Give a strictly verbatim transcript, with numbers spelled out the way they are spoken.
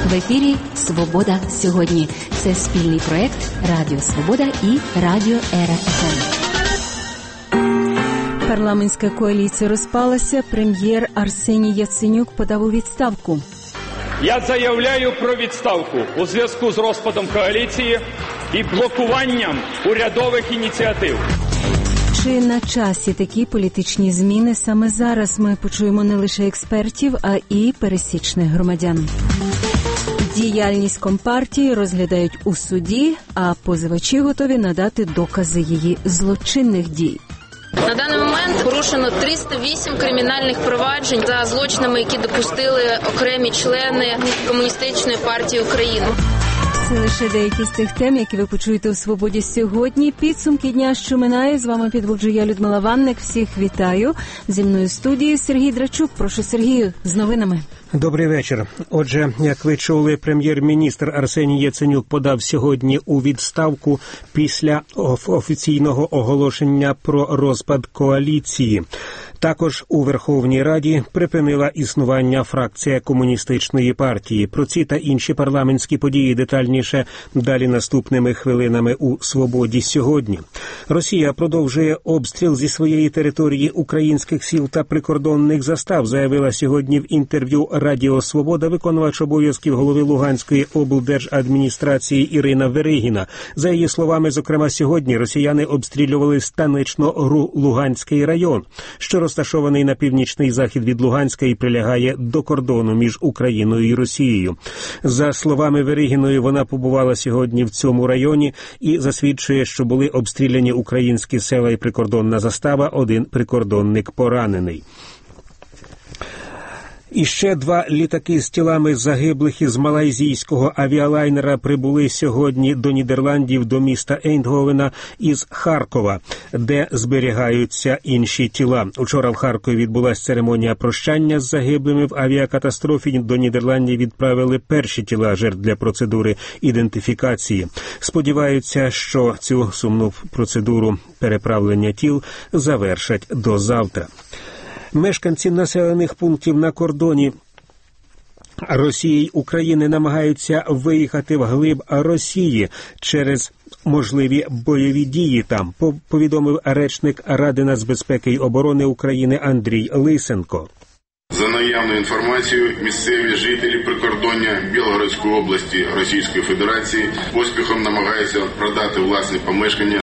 В ефірі «Свобода сьогодні». Це спільний проект Радіо Свобода і Радіо Ера еф ем. Парламентська коаліція розпалася. Прем'єр Арсеній Яценюк подав у відставку. Я заявляю про відставку у зв'язку з розпадом коаліції і блокуванням урядових ініціатив. Чи на часі такі політичні зміни? Саме зараз ми почуємо не лише експертів, а і пересічних громадян. Діяльність Компартії розглядають у суді, а позивачі готові надати докази її злочинних дій. На даний момент порушено триста вісім кримінальних проваджень за злочинами, які допустили окремі члени Комуністичної партії України. Це лише деякі з тих тем, які ви почуєте у «Свободі сьогодні». Підсумки дня, що минає. З вами підводжу я, Людмила Ванник. Всіх вітаю. Зі мною в студії Сергій Драчук. Прошу, Сергію, з новинами. Добрий вечір. Отже, як ви чули, прем'єр-міністр Арсеній Яценюк подав сьогодні у відставку після офіційного оголошення про розпад коаліції. Також у Верховній Раді припинила існування фракція Комуністичної партії. Про ці та інші парламентські події детальніше далі наступними хвилинами у «Свободі сьогодні». Росія продовжує обстріл зі своєї території українських сіл та прикордонних застав, заявила сьогодні в інтерв'ю Радіо Свобода виконувач обов'язків голови Луганської облдержадміністрації Ірина Верегіна. За її словами, зокрема, сьогодні росіяни обстрілювали Станично-Луганський район, що розташований на північний захід від Луганська і прилягає до кордону між Україною і Росією. За словами Верегіної, вона побувала сьогодні в цьому районі і засвідчує, що були обстріляні українські села і прикордонна застава, один прикордонник поранений. І ще два літаки з тілами загиблих із малайзійського авіалайнера прибули сьогодні до Нідерландів, до міста Ейндговена із Харкова, де зберігаються інші тіла. Учора в Харкові відбулася церемонія прощання з загиблими в авіакатастрофі. До Нідерландів відправили перші тіла жертв для процедури ідентифікації. Сподіваються, що цю сумну процедуру переправлення тіл завершать до завтра. Мешканці населених пунктів на кордоні Росії й України намагаються виїхати вглиб Росії через можливі бойові дії там, повідомив речник Ради нацбезпеки й оборони України Андрій Лисенко. За наявною інформацією, місцеві жителі прикордоння Білгородської області Російської Федерації поспіхом намагаються продати власне помешкання